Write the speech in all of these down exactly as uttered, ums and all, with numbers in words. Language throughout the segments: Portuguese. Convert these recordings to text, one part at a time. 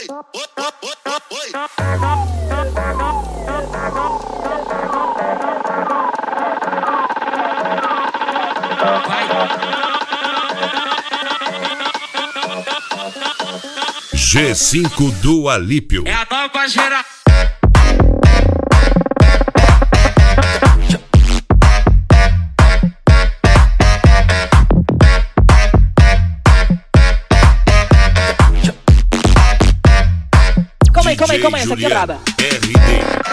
oi, oi, oi, oi. G cinco do Alípio. É a nova geração. Calma aí, calma aí, calma aí, essa aqui é braba. R D.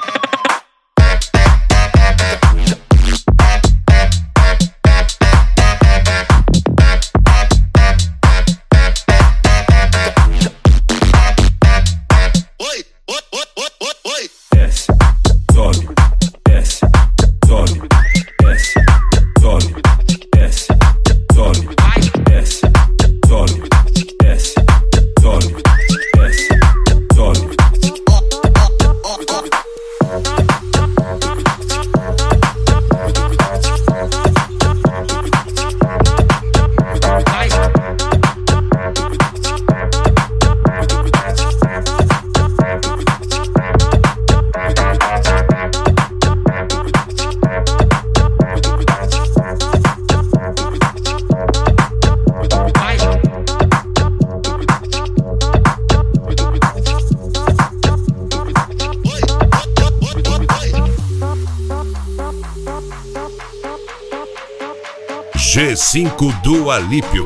G cinco do Alípio.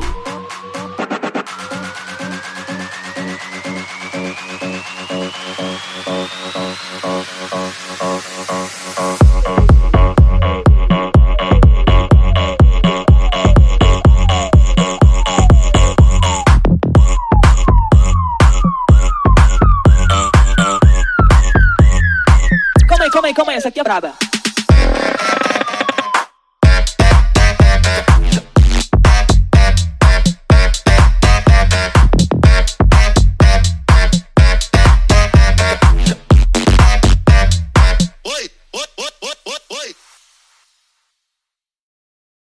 Calma aí, calma aí, calma aí, essa aqui é braba.